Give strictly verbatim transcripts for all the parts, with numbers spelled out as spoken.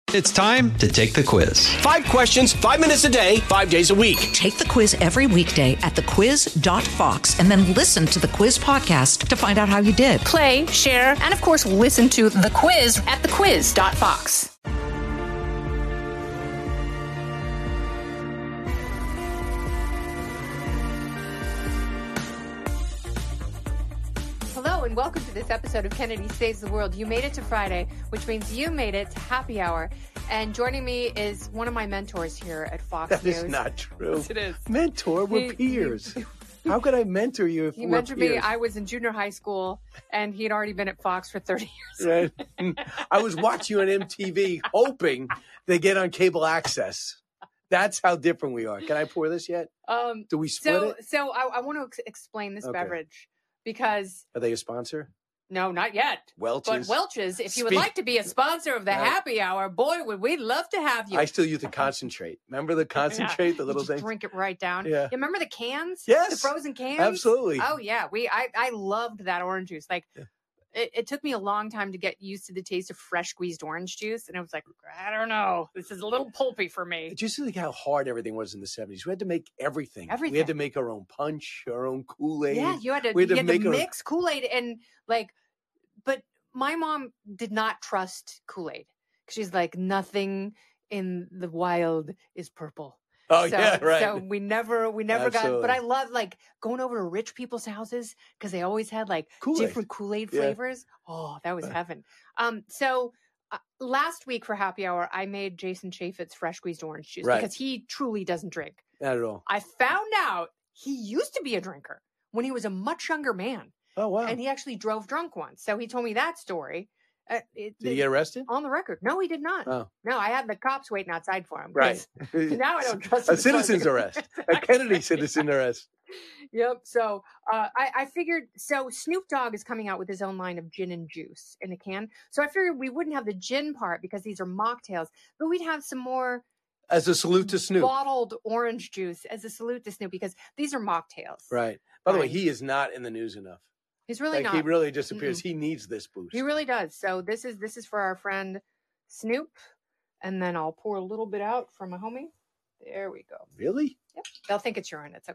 It's time to take the quiz. Five questions, five minutes a day, five days a week. Take the quiz every weekday at the quiz dot fox and then listen to the quiz podcast to find out how you did. Play, share, and of course, listen to the quiz at the quiz dot fox. Hello and welcome to this episode of Kennedy Saves the World. You made it to Friday, which means you made it to happy hour. And joining me is one of my mentors here at Fox that News. That is not true. Yes, it is. Mentor? We're he, peers. He, How could I mentor you if he we're mentored peers? me. I was in junior high school, and he had already been at Fox for thirty years. Right. I was watching you on M T V, hoping they get on cable access. That's how different we are. Can I pour this yet? Um, Do we split so, it? So I, I want to ex- explain this Okay. beverage because... Are they a sponsor? No, not yet. Welch's? But Welch's, if you would Speak- like to be a sponsor of the Right. happy hour, boy, would we love to have you. I still use the concentrate. Remember the concentrate, Yeah. the little You just thing? drink it right down. Yeah. You remember the cans? Yes. The frozen cans? Absolutely. Oh, yeah. We I, I loved that orange juice. Like, Yeah. it, it took me a long time to get used to the taste of fresh squeezed orange juice. And I was like, I don't know. This is a little pulpy for me. Just think how hard everything was in the seventies. We had to make everything. We Everything. had to make our own punch, our own Kool-Aid. Yeah, you had to, We had you to had to make our- mix Kool-Aid and like, but my mom did not trust Kool-Aid. She's like, nothing in the wild is purple. Oh, so, yeah, right. So we never, we never got, Absolutely. but I love like going over to rich people's houses because they always had like Kool-Aid. different Kool-Aid Yeah. flavors. Oh, that was heaven. Um, so uh, last week for happy hour, I made Jason Chaffetz fresh squeezed orange juice Right. because he truly doesn't drink. Not at all. I found out he used to be a drinker when he was a much younger man, Oh, wow. and he actually drove drunk once. So he told me that story. Uh, it, Did he get arrested? on the record? No, he did not. Oh. No, I had the cops waiting outside for him. Right. 'cause Now I don't trust A him. citizen's arrest. A Kennedy citizen arrest. Yep. So uh, I, I figured, so Snoop Dogg is coming out with his own line of gin and juice in a can. So I figured we wouldn't have the gin part because these are mocktails, but we'd have some more As a salute to Snoop. bottled orange juice as a salute to Snoop because these are mocktails. Right. By the way, Right. he is not in the news enough. He's really like not. he really disappears. He needs this boost. He really does. So this is this is for our friend Snoop, and then I'll pour a little bit out for my homie. There we go. Really? Yep. They'll think it's urine. It's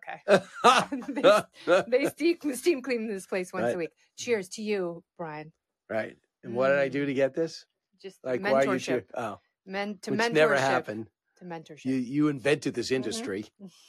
okay. They steam, steam clean this place once Right. a week. Cheers to you, Brian. Right. And what did I do to get this? Just Like why you mentorship. cheer? Oh, Men to which mentorship. never happened. To mentorship. You you invented this Mm-hmm. industry.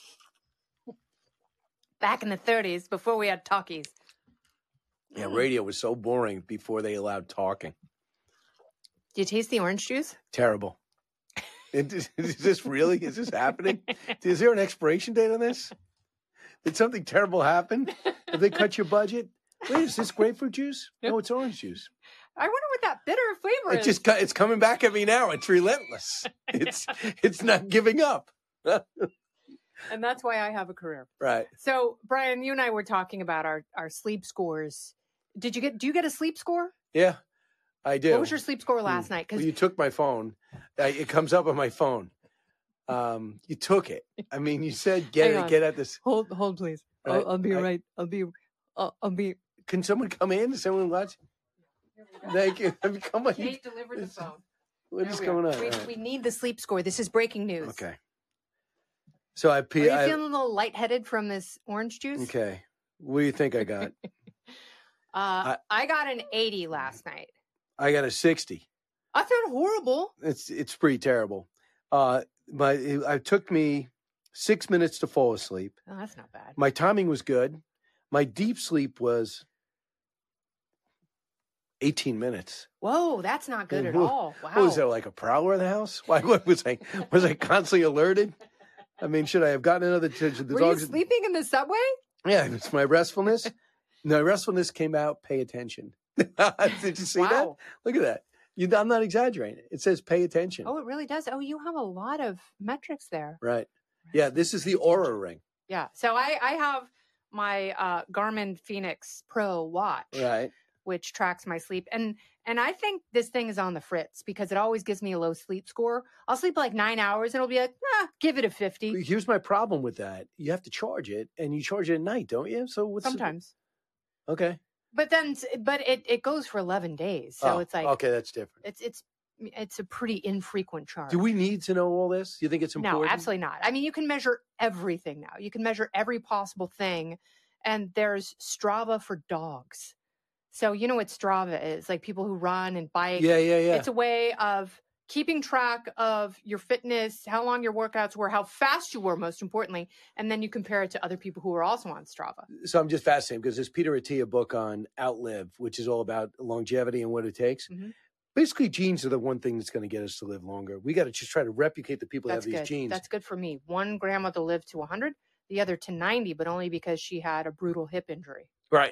Back in the thirties, before we had talkies. Yeah, radio was so boring before they allowed talking. Do you taste the orange juice? Terrible. It- Is, is this really? Is this happening? Is there an expiration date on this? Did something terrible happen? Did they cut your budget? Wait, is this grapefruit juice? No, it's orange juice. I wonder what that bitter flavor It is. just co- it's coming back at me now. It's relentless. It's it's not giving up. And that's why I have a career. Right. So, Brian, you and I were talking about our, our sleep scores. Did you get? Do you get a sleep score? Yeah, I do. What was your sleep score last night? Well, Because you took my phone. Uh, it comes up on my phone. Um, you took it. I mean, you said get Hang it, on. get at this. hold, hold, please. Right. I'll, I'll be I- right. I'll be. I'll, I'll be. Can someone come in? Is someone watch? Thank you. I mean, come on. Kate delivered the It's- phone. What There is we going are. on? We, All right. we need the sleep score. This is breaking news. Okay. So I Are pee. you I, feeling a little lightheaded from this orange juice? okay. What do you think I got? Uh, I, got an eighty last night. I got a sixty. I felt horrible. It's it's pretty terrible. Uh, my it, it took me six minutes to fall asleep. Oh, that's not bad. My timing was good. My deep sleep was eighteen minutes. Whoa, that's not good Yeah, at who- all. Wow. What was there, like a prowler in the house? Why what was I was I constantly alerted? I mean, should I have gotten another? The Were dogs. you sleeping in the subway? Yeah, it's my restfulness. My restfulness came out. Pay attention. Did you see that? Wow. Look at that. You, I'm not exaggerating. It says pay attention. Oh, it really does. Oh, you have a lot of metrics there. Right. Yeah, this is the Aura ring. Yeah. So I, I have my uh, Garmin Phoenix Pro watch, Right. which tracks my sleep. And and I think this thing is on the fritz because it always gives me a low sleep score. I'll sleep like nine hours and it'll be like, ah, give it a fifty. Here's my problem with that. You have to charge it, and you charge it at night, don't you? So what's the- Sometimes. okay. But then, but it, it goes for eleven days. So Oh, it's like, okay, that's different. it's, it's, it's a pretty infrequent charge. Do we need to know all this? Do you think it's important? No, absolutely not. I mean, you can measure everything now. You can measure every possible thing. And there's Strava for dogs. So you know what Strava is? Like people who run and bike. Yeah, yeah, yeah. It's a way of keeping track of your fitness, how long your workouts were, how fast you were, most importantly. And then you compare it to other people who are also on Strava. So I'm just fascinated because there's Peter Attia book on Outlive, which is all about longevity and what it takes. Mm-hmm. Basically, genes are the one thing that's going to get us to live longer. We got to just try to replicate the people That's who have good. these genes. That's good for me. One grandmother lived to one hundred, the other to ninety, but only because she had a brutal hip injury. Right.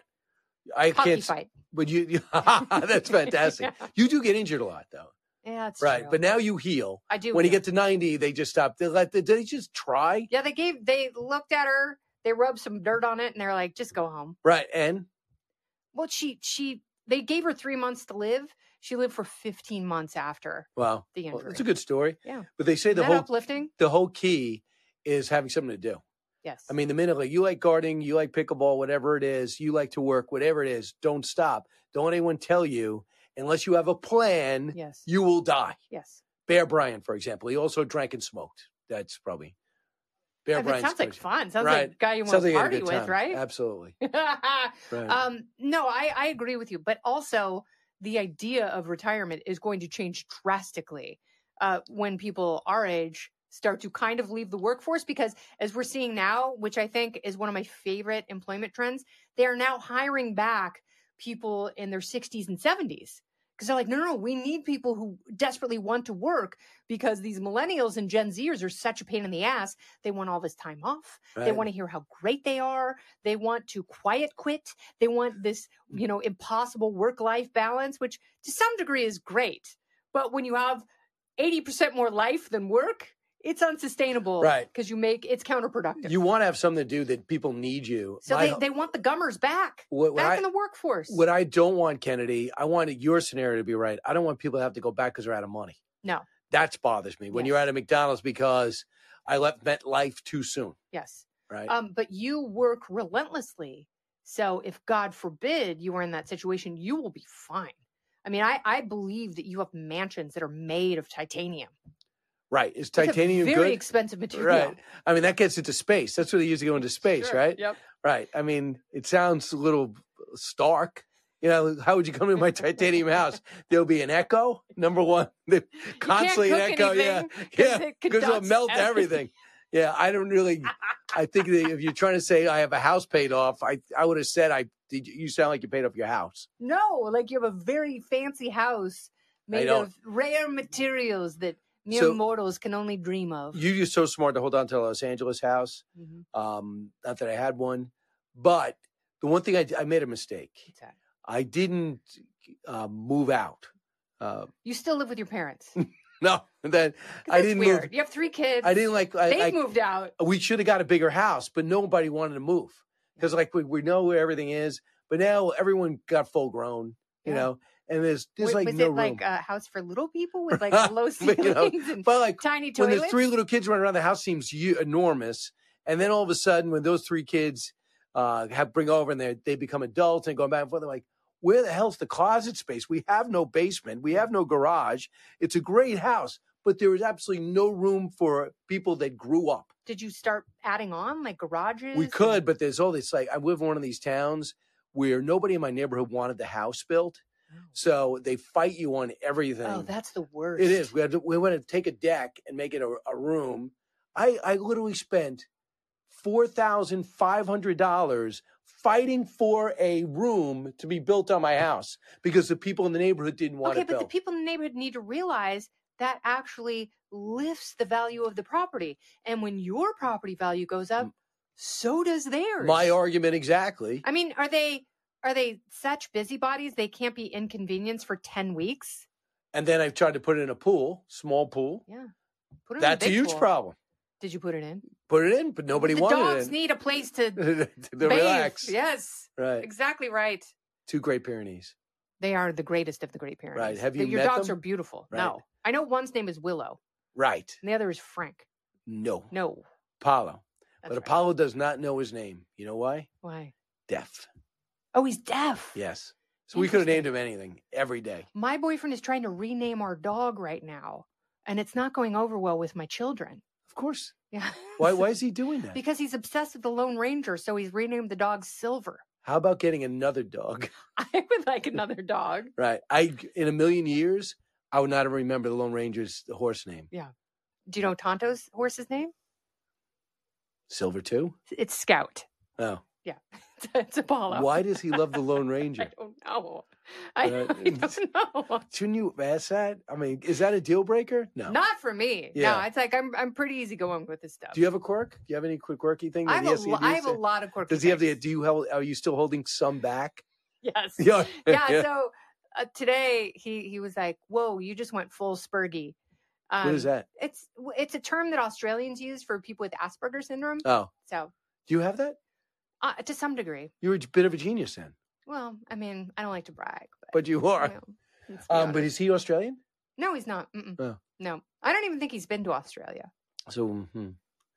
I Hockey can't fight. But you, that's fantastic. Yeah. You do get injured a lot, though. Yeah, that's right. true. But now you heal. I do. When you heal. get to ninety, they just stop. They let. Did they just try? Yeah, they gave. They looked at her. They rubbed some dirt on it, and they're like, "Just go home." Right. And well, she she they gave her three months to live. She lived for fifteen months after. Wow, the injury. Well, that's a good story. Yeah. But they say Isn't the that whole uplifting. The whole key is having something to do. Yes. I mean, the minute like you like gardening, you like pickleball, whatever it is, you like to work, whatever it is, don't stop. Don't let anyone tell you unless you have a plan. Yes. You will die. Yes. Bear Bryant, for example, he also drank and smoked. That's probably Bear I mean, it Bryant's sounds like coach. fun. Sounds right. like a guy you want Sounds to like a party good with, time. right? Absolutely. Right. Um, no, I, I agree with you. But also, the idea of retirement is going to change drastically uh, when people our age start to kind of leave the workforce, because as we're seeing now, which I think is one of my favorite employment trends, they are now hiring back people in their sixties and seventies. Because they're like, no, no, no, we need people who desperately want to work, because these millennials and Gen Zers are such a pain in the ass. They want all this time off. Right. They want to hear how great they are. They want to quiet quit. They want this, you know, impossible work-life balance, which to some degree is great. But when you have eighty percent more life than work, it's unsustainable. Right. Because you make, it's counterproductive. You want to have something to do that people need you. so My- they, they want the gummers back, What- what back I- in the workforce. What I don't want, Kennedy, I want your scenario to be right. I don't want people to have to go back because they're out of money. No. That bothers me. When Yes. you're at a McDonald's because I left MetLife too soon. Yes. Right. Um, but you work relentlessly. So if God forbid you are in that situation, you will be fine. I mean, I, I believe that you have mansions that are made of titanium. Right. Is It's a titanium very good? expensive material. Right. I mean, that gets into space. That's what they use to go into space, Sure. right? Yep. Right. I mean, it sounds a little stark. You know, how would you come to my titanium house? There'll be an echo, number one. Constantly an cook echo. Yeah. anything 'cause Yeah. it Because it'll conducts melt everything. everything. Yeah. I don't really, I think that if you're trying to say I have a house paid off, I, I would have said, I, did you sound like you paid off your house. No, like you have a very fancy house made don't. of rare materials that mere So- mortals can only dream of. You're just so smart to hold on to a Los Angeles house. Mhm. Um, not that I had one, but the one thing I, I made a mistake. What's that? I didn't uh, move out. Uh, You still live with your parents. no, that 'Cause I that's didn't weird. move. You have three kids. I didn't like. I, They've I, moved out. we should have got a bigger house, but nobody wanted to move because, like, we, we know where everything is. But now everyone got full grown, you Yeah. know, and there's there's Wait, like was no it room. like a house for little people with like low But, you know, ceilings and but like tiny when toilets? there's three little kids running around, the house seems u- enormous. And then all of a sudden, when those three kids uh, have bring over and they they become adults and going back and forth, they're like, where the hell's the closet space? We have no basement. We have no garage. It's a great house, but there is absolutely no room for people that grew up. Did you start adding on like garages? We and- could, but there's all this, like, I live in one of these towns where nobody in my neighborhood wanted the house built. So they fight you on everything. Oh, that's the worst. It is. We had to, we went to take a deck and make it a, a room. I, I literally spent four thousand five hundred dollars fighting for a room to be built on my house because the people in the neighborhood didn't want Okay, it but the built. people in the neighborhood need to realize that actually lifts the value of the property. And when your property value goes up, so does theirs. My argument exactly. I mean, are they are they such busybodies they can't be inconvenienced for ten weeks? And then I've tried to put it in a pool, small pool. Yeah. Put it in That's a big huge pool. problem. Did you put it in? Put it in, but nobody the wanted dogs it. need a place to to bathe. relax. Yes. Right. Exactly right. Two Great Pyrenees. They are the greatest of the Great Pyrenees. Right. Have The- you Your met dogs them? are beautiful. Right. No. I know one's name is Willow Right. and the other is Frank. No. No. Apollo. That's but right. Apollo does not know his name. You know why? Why? Deaf. Oh, he's deaf. Yes. So we could have named Interesting. him anything every day. My boyfriend is trying to rename our dog right now, and it's not going over well with my children. Of course. Yeah. Why? Why is he doing that? Because he's obsessed with the Lone Ranger, so he's renamed the dog Silver. How about getting another dog? I would like another dog. Right. I in a million years, I would not have remembered the Lone Ranger's horse name. Yeah. Do you know Tonto's horse's name? Silver too? It's Scout. Oh. Yeah. It's, it's Apollo. Why does he love the Lone Ranger? I don't know. I, Uh, I don't know. Shouldn't you ask that? I mean, is that a deal breaker? No. Not for me. Yeah. No, it's like I'm I'm pretty easy going with this stuff. Do you have a quirk? Do you have any quick quirky thing? I that have, he a, has to lo- do? I have a lot of quirky Does he have the? things. Do you have? Are you still holding some back? Yes. Yeah. Yeah. So uh, today he he was like, "Whoa, you just went full Spurgy." Um, What is that? It's it's a term that Australians use for people with Asperger's syndrome. Oh, So do you have that? uh, to some degree. You're a bit of a genius then, Well, I mean, I don't like to brag, but, but you are. you know, let's be Um, but honest. is he Australian? No, he's not. Mm-mm. Oh. No, I don't even think he's been to Australia. So, hmm.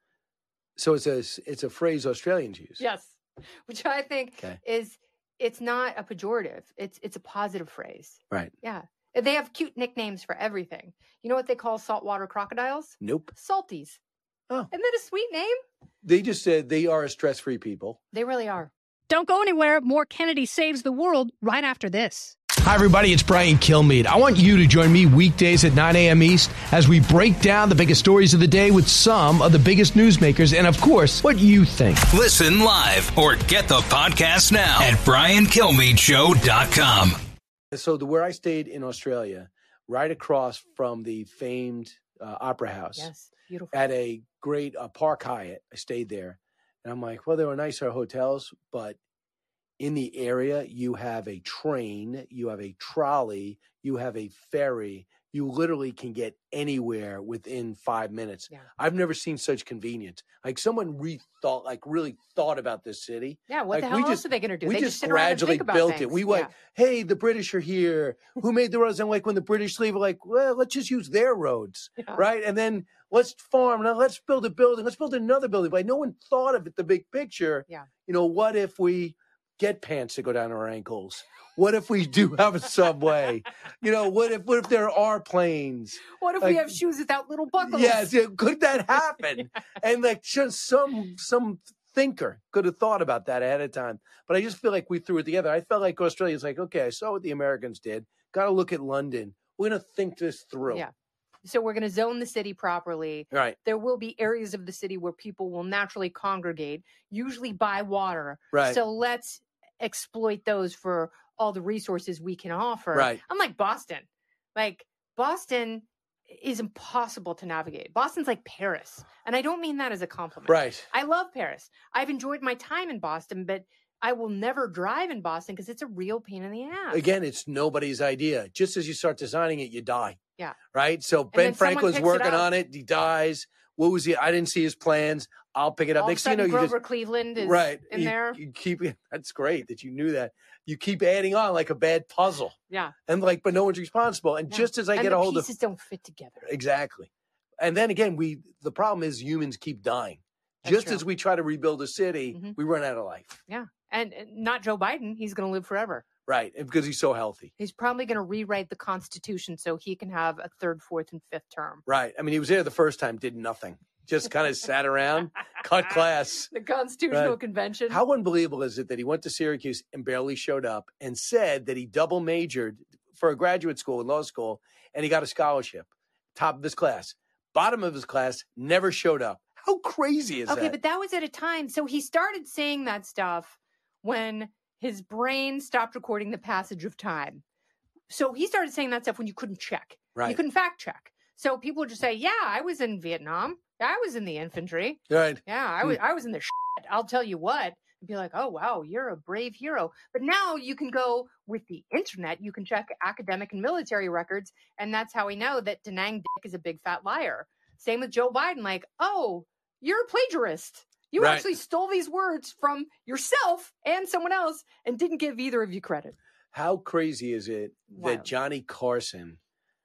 so it's a it's a phrase Australians use. Yes, which I think Okay. is it's not a pejorative. It's it's a positive phrase. Right. Yeah, they have cute nicknames for everything. You know what they call saltwater crocodiles? Nope. Salties. Oh. Isn't that a sweet name? They just said they are a stress-free people. They really are. Don't go anywhere. More Kennedy Saves the World right after this. Hi, everybody. It's Brian Kilmeade. I want you to join me weekdays at nine a.m. East as we break down the biggest stories of the day with some of the biggest newsmakers and, of course, what you think. Listen live or get the podcast now at brian kilmeade show dot com. So the where I stayed in Australia, right across from the famed uh, Opera House, Yes, beautiful. at a great uh, Park Hyatt. I stayed there, and I'm like, well, there were nicer hotels, but in the area, you have a train, you have a trolley, you have a ferry. You literally can get anywhere within five minutes. Yeah. I've never seen such convenience. Like someone rethought, like really thought about this city. Yeah, what Like, the hell we else just- are they going to do? We they just sit around and gradually think about built it. things. We went, Yeah. hey, the British are here. Who made the roads? And like when the British leave, we're like, well, let's just use their roads, Yeah. right? And then let's farm. Now let's build a building. Let's build another building. But no one thought of it, the big picture. Yeah. You know, what if we get pants that go down to our ankles? What if we do have a subway? You know, what if what if there are planes? What if Like- we have shoes without little buckles? Yes, yeah, could that happen? And like just some some thinker could have thought about that ahead of time. But I just feel like we threw it together. I felt like Australia's like, okay, I saw what the Americans did. Got to look at London. We're gonna think this through. Yeah. So we're going to zone the city properly. Right. There will be areas of the city where people will naturally congregate, usually by water. Right. So let's exploit those for all the resources we can offer. Right. Unlike Boston. Like Boston is impossible to navigate. Boston's like Paris. And I don't mean that as a compliment. Right. I love Paris. I've enjoyed my time in Boston, but I will never drive in Boston because it's a real pain in the ass. Again, it's nobody's idea. Just as you start designing it, you die. Yeah. Right. So then Ben someone Franklin's picks it working up. on it. He dies. What was he? I didn't see his plans. I'll pick it up. All of a Next thing you know, sudden, you Grover just Cleveland is right in you, there. You keep that's great that you knew that. You keep adding on like a bad puzzle, Yeah. and like, but no one's responsible. And No. just as I and get the a hold of pieces don't fit together. exactly, and then again, we the problem is humans keep dying. That's just true. as we try to rebuild a city, Mhm. we run out of life. Yeah. And uh, not Joe Biden. He's going to live forever. Right, and because he's so healthy. He's probably going to rewrite the Constitution so he can have a third, fourth, and fifth term. Right. I mean, he was there the first time, did nothing, just kind of sat around, cut class. The Constitutional Right. Convention. How unbelievable is it that he went to Syracuse and barely showed up and said that he double majored for a graduate school in law school and he got a scholarship, top of his class, bottom of his class, never showed up. How crazy is okay, that? but that was at a time. So he started saying that stuff when his brain stopped recording the passage of time. So he started saying that stuff when you couldn't check. Right. You couldn't fact check. So people would just say, yeah, I was in Vietnam. Yeah, I was in the infantry. Right. Yeah, I was I was in the shit. I'll tell you what. And be like, oh wow, you're a brave hero. But now you can go with the internet, you can check academic and military records, and that's how we know that Da Nang Dick is a big fat liar. Same with Joe Biden, like, oh, you're a plagiarist. You Right. actually stole these words from yourself and someone else and didn't give either of you credit. How crazy is it that Wild. Johnny Carson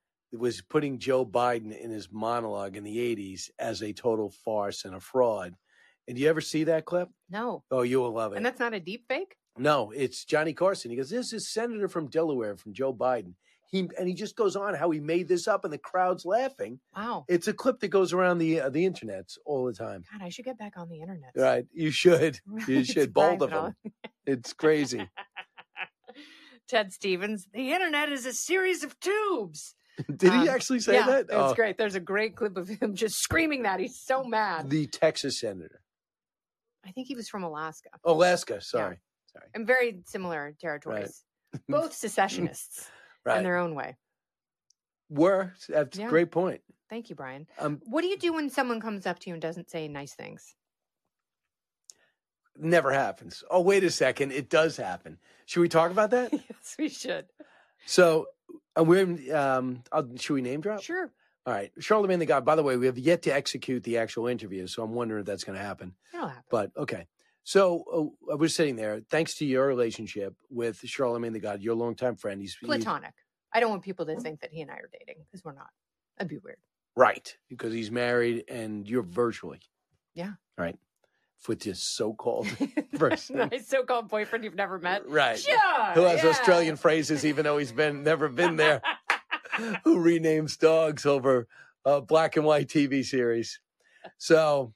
was putting Joe Biden in his monologue in the eighties as a total farce and a fraud? And do you ever see that clip? No. Oh, you will love it. And that's not a deep fake? No, it's Johnny Carson. He goes, this is Senator from Delaware, from Joe Biden. He and he just goes on how he made this up, and the crowd's laughing. Wow. It's a clip that goes around the uh, the internet all the time. God, I should get back on the internet. Right. You should. You It's should. Bold of private, them. It's crazy. Ted Stevens, the internet is a series of tubes. Did Um, he actually say yeah, that? It's Oh, great. There's a great clip of him just screaming that. He's so mad. the Texas senator. I think he was from Alaska. Alaska. Sorry. Sorry. And very similar territories. Both secessionists Right. in their own way. Were. That's Yeah. a great point. Thank you, Brian. Um, What do you do when someone comes up to you and doesn't say nice things? never happens. Oh, wait a second. It does happen. Should we talk about that? Yes, we should. So, uh, we're, um, I'll, should we name drop? Sure. All right. Charlamagne the God, by the way, we have yet to execute the actual interview, so I'm wondering if that's going to happen. It'll happen. But, okay. So, uh, I was sitting there, thanks to your relationship with Charlamagne the God, your longtime friend. He's he's- Platonic. I don't want people to think that he and I are dating because we're not. That'd be weird. Right. Because he's married and you're virtually. Yeah. Right. With this so-called person. My so-called boyfriend you've never met. Right. Sure. Who has yeah. Australian phrases, even though he's been never been there. Who renames dogs over a black and white T V series. So,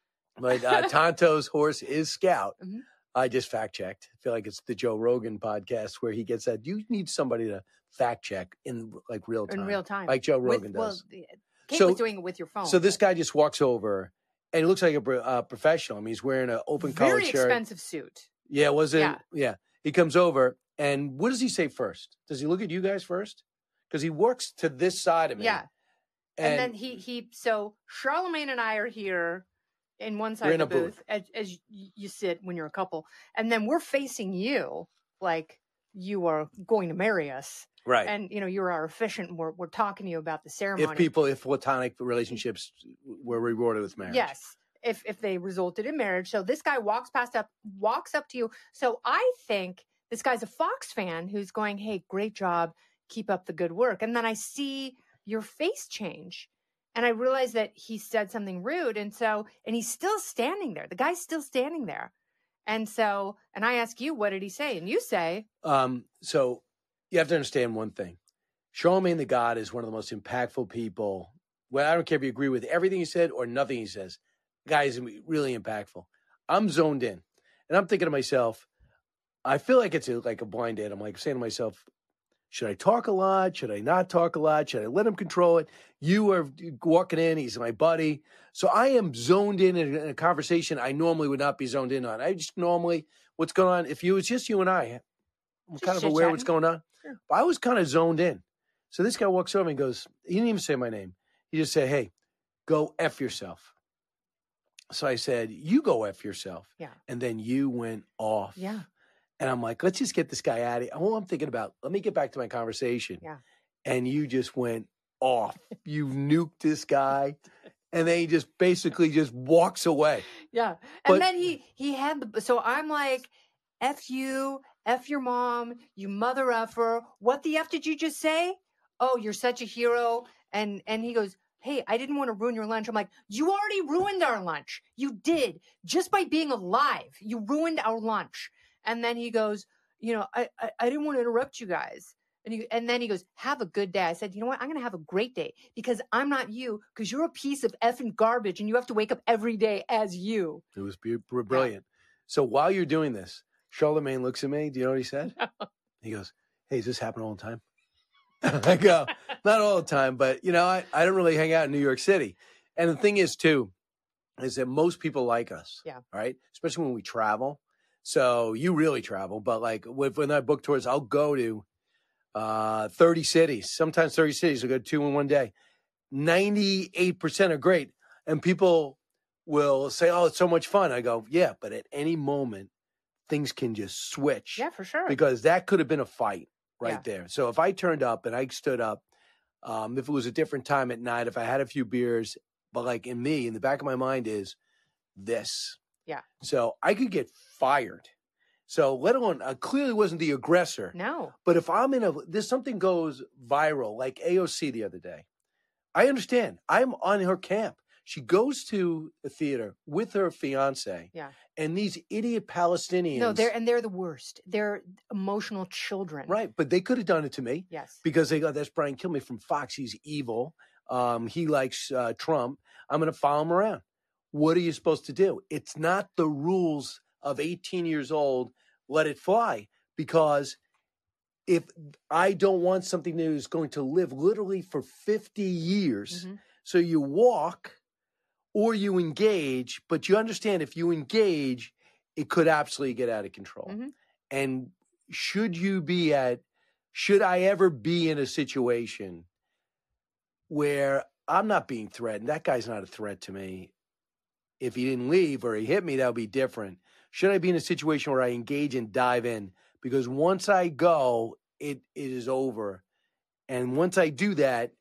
but uh, Tonto's horse is Scout. Mhm. I just fact checked. I feel like it's the Joe Rogan podcast where he gets that. You need somebody to fact check in like real time. In real time. Like Joe With- Rogan well, does. Kate So- was doing it with your phone. So this but guy just walks over and he looks like a pro- uh, professional. I mean, he's wearing an open collar very shirt. expensive suit. Yeah, was it? Yeah. Yeah. He comes over and what does he say first? Does he look at you guys first? Because he works to this side of me. Yeah. And, And, then he he so Charlamagne and I are here in one side We're of in the a booth, booth. as, as y- you sit when you're a couple, and then we're facing you like you are going to marry us, right. and you know you're our officiant. And we're we're talking to you about the ceremony. if people, if platonic relationships were rewarded with marriage. Yes. If if they resulted in marriage. So this guy walks past up walks up to you. So I think this guy's a Fox fan who's going, "Hey, great job. Keep up the good work." And then I see your face change. And I realize that he said something rude. And so and he's still standing there. The guy's still standing there. And so and I ask you, what did he say? And you say, Um, so you have to understand one thing. Charlamagne the God is one of the most impactful people. Well, I don't care if you agree with everything he said or nothing he says. The guy is really impactful. I'm zoned in. And I'm thinking to myself, I feel like it's a, like a blind date. I'm like saying to myself, should I talk a lot? Should I not talk a lot? Should I let him control it? You are walking in. He's my buddy. So I am zoned in in a conversation I normally would not be zoned in on. I just normally, what's going on? If you, it's just you and I, I'm Just kind of aware of what's chit-chatting. going on. Sure. But I was kind of zoned in. So this guy walks over and goes, he didn't even say my name. He just said, hey, go F yourself. So I said, you go F yourself. Yeah. And then you went off. yeah, And I'm like, let's just get this guy out of here. All I'm thinking about, let me get back to my conversation. Yeah. And you just went off. You nuked this guy. And then he just basically just walks away. yeah. And But- then he he had the so I'm like, F you, F your mom, you mother effer. What the F did you just say? Oh, you're such a hero. And and he goes, hey, I didn't want to ruin your lunch. I'm like, you already ruined our lunch. You did. Just by being alive, you ruined our lunch. And then he goes, you know, I I, I didn't want to interrupt you guys. And he, and then he goes, have a good day. I said, you know what? I'm going to have a great day because I'm not you because you're a piece of effing garbage and you have to wake up every day as you. It was be- br- brilliant. So while you're doing this, Charlamagne looks at me. Do you know what he said? He goes, hey, does this happen all the time? I go, not all the time, but, you know, I, I don't really hang out in New York City. And the thing is, too, is that most people like us. Yeah. Right? Especially when we travel. So you really travel. But, like, when, when I book tours, I'll go to uh, thirty cities. Sometimes thirty cities. I'll go to two in one day. ninety-eight percent are great. And people will say, oh, it's so much fun. I go, yeah, but at any moment, things can just switch. Yeah, for sure. Because that could have been a fight right Yeah. there. So if I turned up and I stood up, um, if it was a different time at night, if I had a few beers, but like in me, in the back of my mind is this. Yeah. So I could get fired. So let alone, I clearly wasn't the aggressor. No. But if I'm in a, there's something goes viral, like A O C the other day. I understand. I'm on her camp. She goes to a theater with her fiance. Yeah. And these idiot Palestinians. No, they're and they're the worst. They're emotional children. Right, but they could have done it to me. Yes. Because they go, that's Brian Kilmeade from Fox. He's evil. Um, he likes uh, Trump. I'm going to follow him around. What are you supposed to do? It's not the rules of eighteen years old. Let it fly. Because if I don't want something that is going to live literally for fifty years, mm-hmm. so you walk or you engage, but you understand if you engage, it could absolutely get out of control. Mm-hmm. And should you be at, should I ever be in a situation where I'm not being threatened? That guy's not a threat to me. If he didn't leave or he hit me, that would be different. Should I be in a situation where I engage and dive in? Because once I go, it, it is over. And once I do that,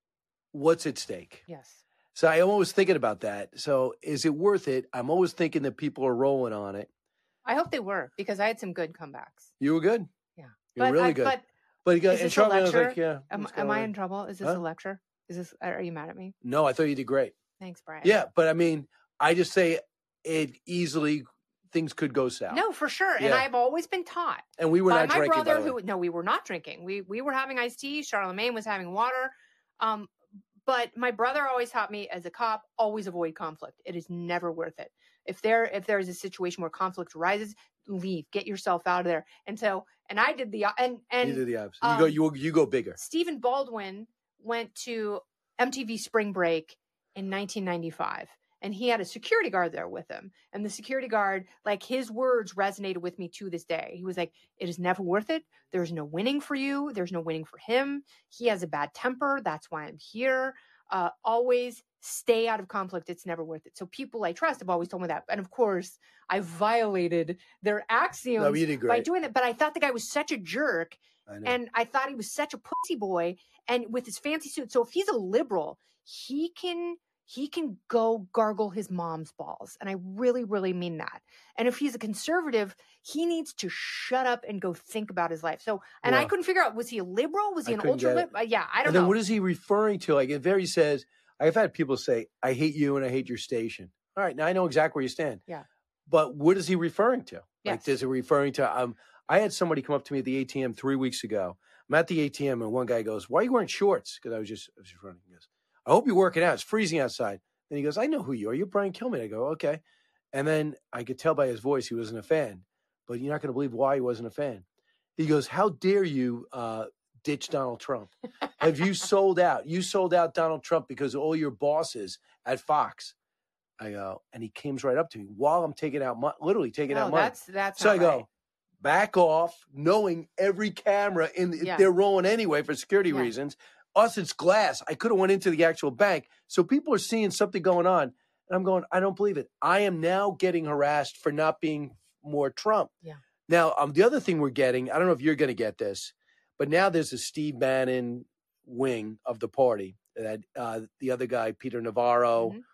what's at stake? Yes. So I'm always thinking about that. So is it worth it? I'm always thinking that people are rolling on it. I hope they were, because I had some good comebacks. You were good. Yeah. You were but really I, good. But, but you got, is and this a Charlamagne was lecture? like, yeah. Am, am I in trouble? Is this huh? a lecture? Is this, are you mad at me? No, I thought you did great. Thanks, Brian. Yeah, but I mean, I just say it easily, things could go south. No, for sure. Yeah. And I've always been taught. And we were by not my drinking, brother by the who, way. no, we were not drinking. We, we were having iced tea. Charlamagne was having water. Um, But my brother always taught me, as a cop, always avoid conflict. It is never worth it. If there if there is a situation where conflict arises, leave. Get yourself out of there. And so, and I did the and and you did the opposite. Um, you go you you go bigger. Stephen Baldwin went to M T V Spring Break in nineteen ninety-five. And he had a security guard there with him. And the security guard, like, his words resonated with me to this day. He was like, it is never worth it. There's no winning for you. There's no winning for him. He has a bad temper. That's why I'm here. Uh, always stay out of conflict. It's never worth it. So people I trust have always told me that. And of course, I violated their axioms no, you did great. by doing that. But I thought the guy was such a jerk. I know. And I thought he was such a pussy boy, and with his fancy suit. So if he's a liberal, he can... he can go gargle his mom's balls. And I really, really mean that. And if he's a conservative, he needs to shut up and go think about his life. So, and well, I couldn't figure out, was he a liberal? Was he I an ultra liberal? Uh, yeah, I don't and know. then what is he referring to? Like, if there he says, I've had people say, I hate you and I hate your station. All right, now I know exactly where you stand. Yeah. But what is he referring to? Yes. Like, is he referring to, um, I had somebody come up to me at the A T M three weeks ago. I'm at the A T M and one guy goes, why are you wearing shorts? Because I was just, I was just running. He goes, I hope you're working out. It's freezing outside. And he goes, I know who you are. You're Brian Kilmeade. I go, okay. And then I could tell by his voice he wasn't a fan. But you're not going to believe why he wasn't a fan. He goes, how dare you uh, ditch Donald Trump? Have you sold out? You sold out Donald Trump because of all your bosses at Fox. I go, and he comes right up to me while I'm taking out money, literally taking oh, out money. That's, that's so I go, right. back off, knowing every camera, in the, yeah. they're rolling anyway for security yeah. reasons. Us, it's glass. I could have went into the actual bank. So people are seeing something going on. And I'm going, I don't believe it. I am now getting harassed for not being more Trump. Yeah. Now, um, the other thing we're getting, I don't know if you're going to get this, but now there's a Steve Bannon wing of the party. That uh, the other guy, Peter Navarro, mm-hmm.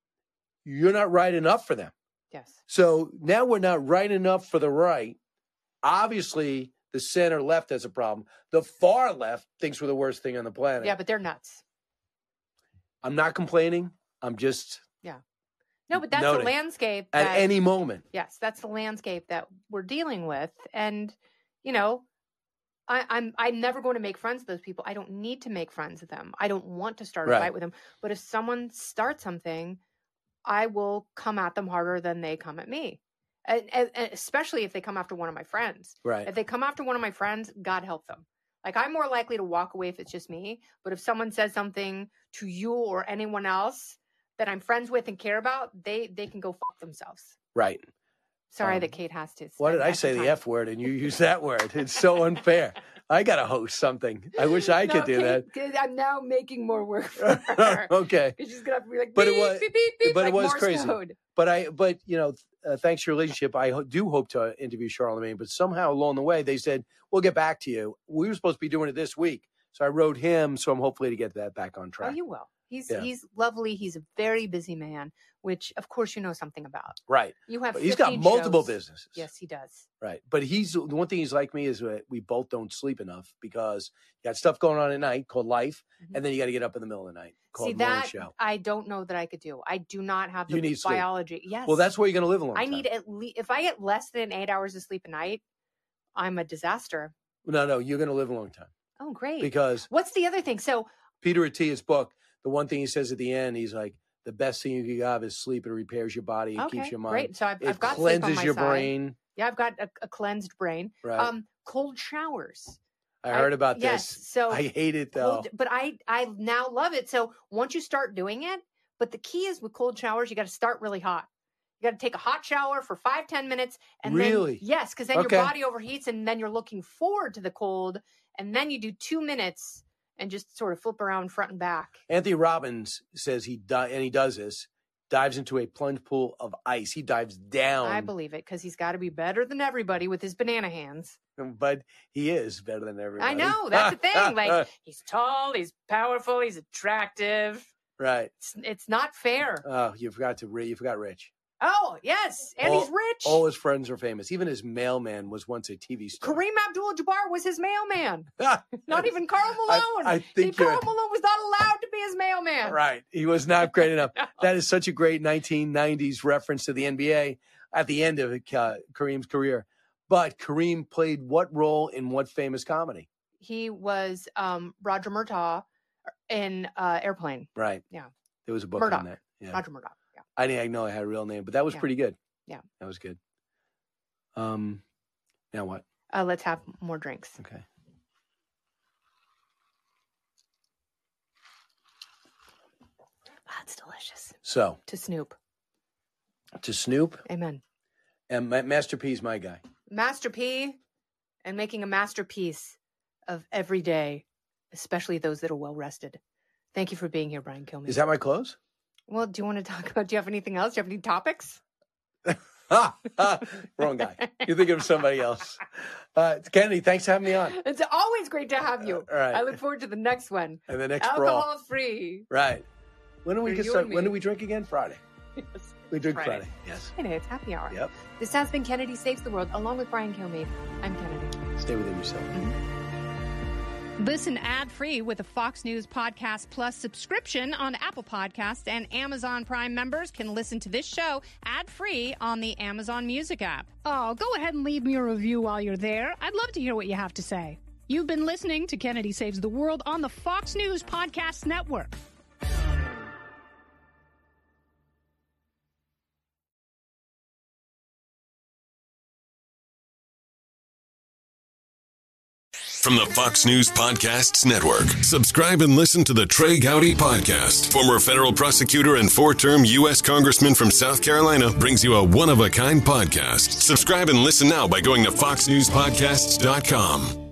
you're not right enough for them. Yes. So now we're not right enough for the right. Obviously, the center left has a problem. The far left thinks we're the worst thing on the planet. Yeah, but they're nuts. I'm not complaining. I'm just yeah. No, but that's noting. the landscape At that, any moment. Yes, that's the landscape that we're dealing with. And, you know, I, I'm I'm never going to make friends with those people. I don't need to make friends with them. I don't want to start a Right. fight with them. But if someone starts something, I will come at them harder than they come at me. And, and, and especially if they come after one of my friends. Right. If they come after one of my friends, God help them. Like, I'm more likely to walk away if it's just me. But if someone says something to you or anyone else that I'm friends with and care about, they they can go fuck themselves. Right. Sorry Um, that Kate has to. Why did I extra say the time. F word and you use that word? It's so unfair. I got to host something. I wish I could No, do Kate, that. Kate, I'm now making more work for her. Okay. Because she's going to have to be like, But it beep, was- beep, beep, beep, but it like was Morse crazy. code. But I, but you know, uh, thanks to your relationship, I ho- do hope to interview Charlamagne. But somehow along the way, they said we'll get back to you. We were supposed to be doing it this week, So I wrote him. So I'm hopefully to get that back on Oh, track. you will. He's Yeah. he's lovely. He's a very busy man, which of course you know something about. Right. You have. But he's got fifteen multiple shows. businesses. Yes, he does. Right. But he's the one thing he's like me is that we both don't sleep enough because you got stuff going on at night called life, Mhm. and then you got to get up in the middle of the night called See morning that show. I don't know that I could do. I do not have the You need sleep. biology. Yes. Well, that's where you're going to live a long I time. need at least if I get less than eight hours of sleep a night, I'm a disaster. No, no, you're going to live a long time Oh, great. because What's the other thing? So Peter Attia's book, the one thing he says at the end, he's like, the best thing you can have is sleep. It repairs your body. It okay, keeps your mind. great. So I've, It I've got sleep on cleanses my your side. brain. Yeah, I've got a, a cleansed brain. Right. Um, cold showers. I heard about yes, this. So I hate it though. cold, but I I now love it. So once you start doing it, but the key is with cold showers, you got to start really hot. You got to take a hot shower for five ten minutes, and Really? then yes, because then Okay. your body overheats, and then you're looking forward to the cold, and then you do two minutes and just sort of flip around front and back. Anthony Robbins says he di- and he does this. Dives into a plunge pool of ice. He dives down. I believe it because he's got to be better than everybody with his banana hands. But he is better than everybody. I know that's the thing. Like he's tall, he's powerful, he's attractive. right. It's, it's not fair. Oh, you forgot to. You forgot Rich. Oh yes, and all, he's rich. All his friends are famous. Even his mailman was once a T V star. Kareem Abdul-Jabbar was his mailman. Not even Karl I- Malone. I think See, Karl you're- Malone was not allowed to be his mailman. Right. He was not great enough. No. That is such a great nineteen nineties reference to the N B A at the end of uh, Kareem's career. But Kareem played what role in what famous comedy? He was um, Roger Murtaugh in uh, Airplane. Right. Yeah. There was a book Murdoch. on that. Yeah. Roger Murtaugh. Yeah. I didn't know I had a real name, but that was Yeah. pretty good. Yeah. That was good. Um, now what? Uh, let's have more drinks. Okay. That's delicious. So To Snoop. to Snoop Amen. and Ma- Master P's my guy. Master P and making a masterpiece of every day, especially those that are well rested. Thank you for being here, Brian Kilmeade. Is that my clothes? Well, do you want to talk about, do you have anything else? Do you have any topics? Ah, ah, wrong guy. You're thinking of somebody else. Uh, Kennedy, thanks for having me on. It's always great to have you. All right. I look forward to the next one. And the next brawl. Alcohol free. Right. When do we For get you start? and When me. do we drink again? Friday. We drink Friday. Friday. Yes. Friday, it's happy hour. Yep. This has been Kennedy Saves the World, along with Brian Kilmeade. I'm Kennedy. Stay within yourself. Listen ad-free with a Fox News Podcast Plus subscription on Apple Podcasts, and Amazon Prime members can listen to this show ad-free on the Amazon Music app. Oh, go ahead and leave me a review while you're there. I'd love to hear what you have to say. You've been listening to Kennedy Saves the World on the Fox News Podcast Network. From the Fox News Podcasts Network. Subscribe and listen to the Trey Gowdy Podcast. Former federal prosecutor and four-term U S Congressman from South Carolina brings you a one-of-a-kind podcast. Subscribe and listen now by going to fox news podcasts dot com.